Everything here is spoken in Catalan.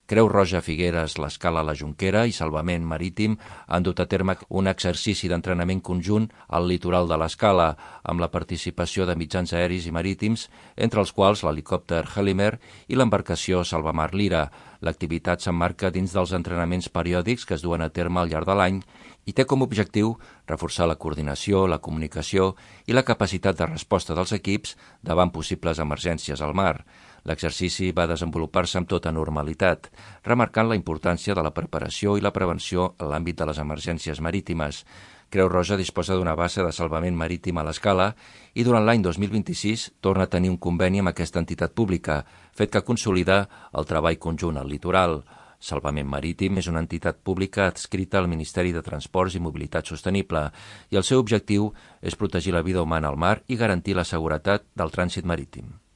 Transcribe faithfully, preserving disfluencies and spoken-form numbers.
Creu Roja Figueres, l'Escala La Jonquera i Salvament Marítim han dut a terme un exercici d'entrenament conjunt al litoral de l'Escala, amb la participació de mitjans aeris i marítims, entre els quals l'helicòpter Helimer i l'embarcació Salvamar Lira. L'activitat s'emmarca dins dels entrenaments periòdics que es duen a terme al llarg de l'any i té com a objectiu reforçar la coordinació, la comunicació i la capacitat de resposta dels equips davant possibles emergències al mar. L'exercici va desenvolupar-se amb tota normalitat, remarcant la importància de la preparació i la prevenció en l'àmbit de les emergències marítimes. Creu Roja disposa d'una base de salvament marítim a l'Escala i durant l'any dos mil vint-i-sis torna a tenir un conveni amb aquesta entitat pública, fet que consolida el treball conjunt al litoral. Salvament Marítim és una entitat pública adscrita al Ministeri de Transports i Mobilitat Sostenible i el seu objectiu és protegir la vida humana al mar i garantir la seguretat del trànsit marítim.